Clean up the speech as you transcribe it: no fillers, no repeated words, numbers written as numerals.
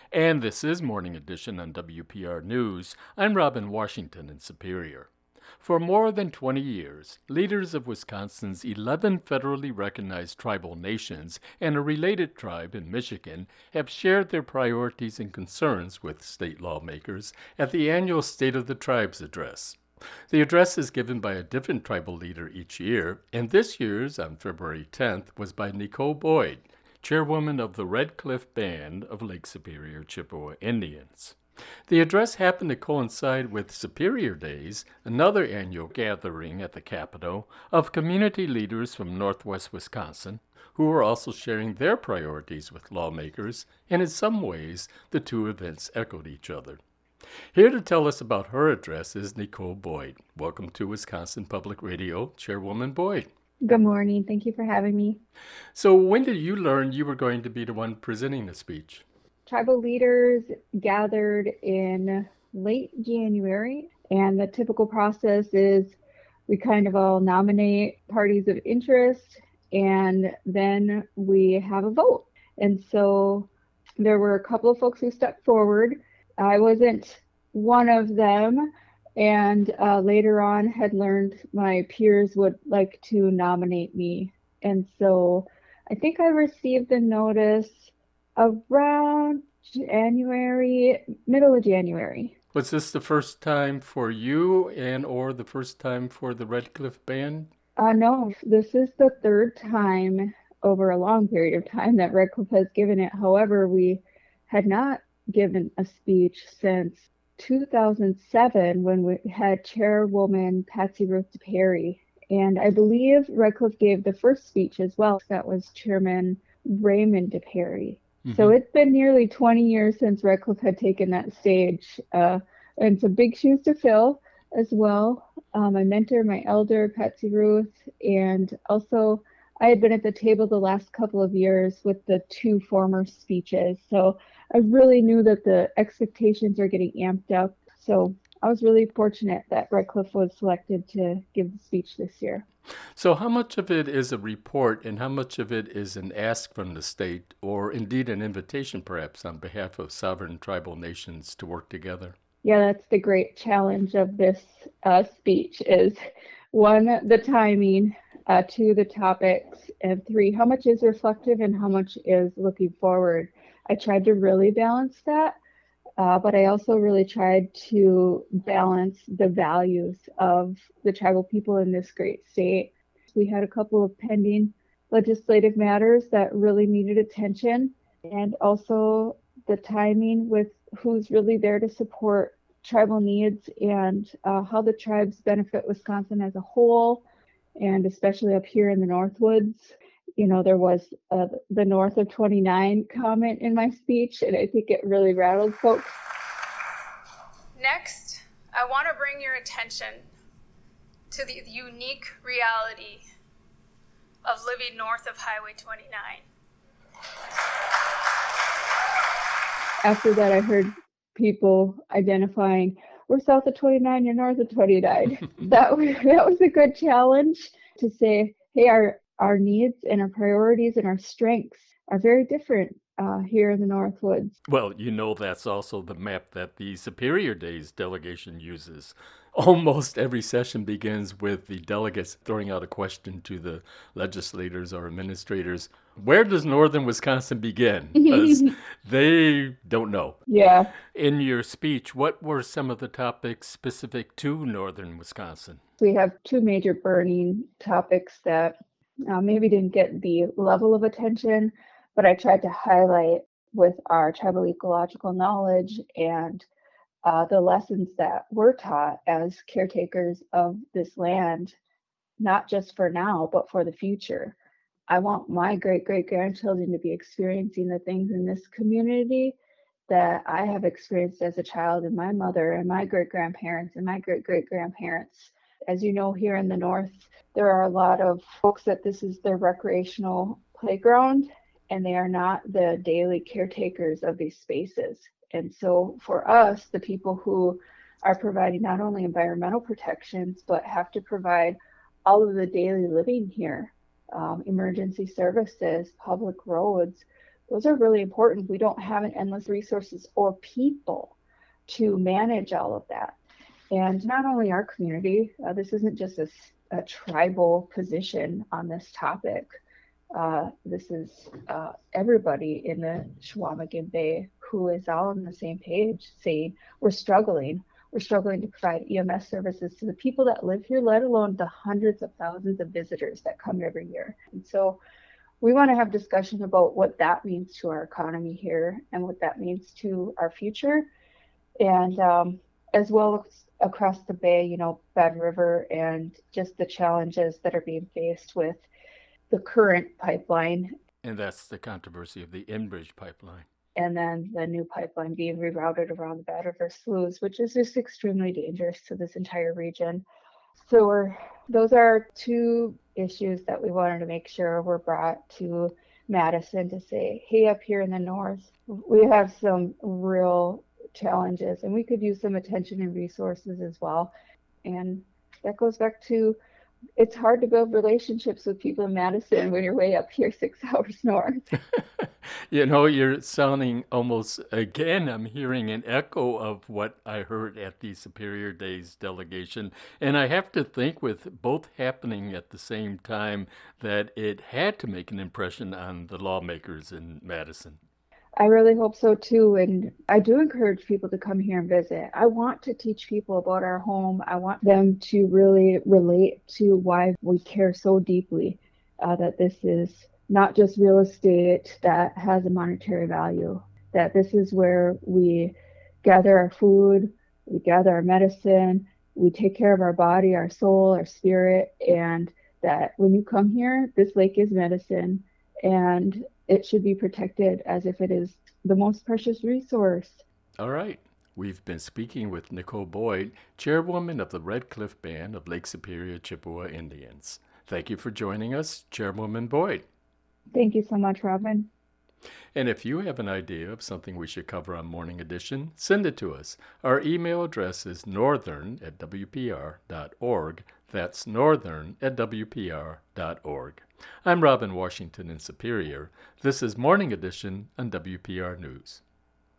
And this is Morning Edition on WPR News. I'm Robin Washington in Superior. For more than 20 years, leaders of Wisconsin's 11 federally recognized tribal nations and a related tribe in Michigan have shared their priorities and concerns with state lawmakers at the annual State of the Tribes address. The address is given by a different tribal leader each year, and this year's, on February 10th, was by Nicole Boyd, chairwoman of the Red Cliff Band of Lake Superior Chippewa Indians. The address happened to coincide with Superior Days, another annual gathering at the Capitol of community leaders from northwest Wisconsin, who were also sharing their priorities with lawmakers, and in some ways, the two events echoed each other. Here to tell us about her address is Nicole Boyd. Welcome to Wisconsin Public Radio, Chairwoman Boyd. Good morning. Thank you for having me. So when did you learn you were going to be the one presenting the speech? Tribal leaders gathered in late January, and the typical process is we kind of all nominate parties of interest, and then we have a vote. And so there were a couple of folks who stepped forward. I wasn't one of them. And later on had learned my peers would like to nominate me. And so I think I received the notice around January, middle of January. Was this the first time for you and or the first time for the Red Cliff Band? No, this is the third time over a long period of time that Red Cliff has given it. However, we had not given a speech since 2007 when we had Chairwoman Patsy Ruth DePerry. And I believe Red Cliff gave the first speech as well. That was Chairman Raymond DePerry. Mm-hmm. So it's been nearly 20 years since Red Cliff had taken that stage. And some big shoes to fill as well. My mentor, my elder, Patsy Ruth, and also I had been at the table the last couple of years with the two former speeches. So I really knew that the expectations are getting amped up. So I was really fortunate that Red Cliff was selected to give the speech this year. So how much of it is a report and how much of it is an ask from the state, or indeed an invitation perhaps on behalf of sovereign tribal nations to work together? Yeah, that's the great challenge of this speech is, one, the timing, two, the topics, and three, how much is reflective and how much is looking forward. I tried to really balance that, but I also really tried to balance the values of the tribal people in this great state. We had a couple of pending legislative matters that really needed attention, and also the timing with who's really there to support tribal needs and how the tribes benefit Wisconsin as a whole, and especially up here in the Northwoods. You know, there was the North of 29 comment in my speech, and I think it really rattled folks. Next, I want to bring your attention to the unique reality of living north of Highway 29. After that, I heard people identifying, we're south of 29, you're north of 29. that was a good challenge to say, hey, our needs and our priorities and our strengths are very different here in the Northwoods. Well, you know that's also the map that the Superior Days delegation uses. Almost every session begins with the delegates throwing out a question to the legislators or administrators. Where does northern Wisconsin begin? Because they don't know. Yeah. In your speech, what were some of the topics specific to northern Wisconsin? We have two major burning topics that maybe didn't get the level of attention, but I tried to highlight with our tribal ecological knowledge and the lessons that we're taught as caretakers of this land, not just for now, but for the future. I want my great-great-grandchildren to be experiencing the things in this community that I have experienced as a child, and my mother and my great-grandparents and my great-great-grandparents. As you know, here in the North, there are a lot of folks that this is their recreational playground, and they are not the daily caretakers of these spaces. And so for us, the people who are providing not only environmental protections, but have to provide all of the daily living here, emergency services, public roads, those are really important. We don't have an endless resources or people to manage all of that. And not only our community, this isn't just a tribal position on this topic. This is everybody in the Chequamegon Bay who is all on the same page saying we're struggling. We're struggling to provide EMS services to the people that live here, let alone the hundreds of thousands of visitors that come every year. And so we want to have discussion about what that means to our economy here and what that means to our future. And as well as across the bay, you know, Bad River, and just the challenges that are being faced with the current pipeline. And that's the controversy of the Enbridge pipeline. And then the new pipeline being rerouted around the Bad River Sloughs, which is just extremely dangerous to this entire region. So those are two issues that we wanted to make sure were brought to Madison to say, hey, up here in the north, we have some real challenges and we could use some attention and resources as well. And that goes back to, it's hard to build relationships with people in Madison when you're way up here 6 hours north. You know, you're sounding almost, again, I'm hearing an echo of what I heard at the Superior Days delegation. And I have to think, with both happening at the same time, that it had to make an impression on the lawmakers in Madison. I really hope so too. And I do encourage people to come here and visit. I want to teach people about our home. I want them to really relate to why we care so deeply that this is not just real estate that has a monetary value, that this is where we gather our food, we gather our medicine, we take care of our body, our soul, our spirit, and that when you come here, this lake is medicine, and it should be protected as if it is the most precious resource. All right. We've been speaking with Nicole Boyd, chairwoman of the Red Cliff Band of Lake Superior Chippewa Indians. Thank you for joining us, Chairwoman Boyd. Thank you so much, Robin. And if you have an idea of something we should cover on Morning Edition, send it to us. Our email address is northern@wpr.org. That's northern@wpr.org. I'm Robin Washington in Superior. This is Morning Edition on WPR News.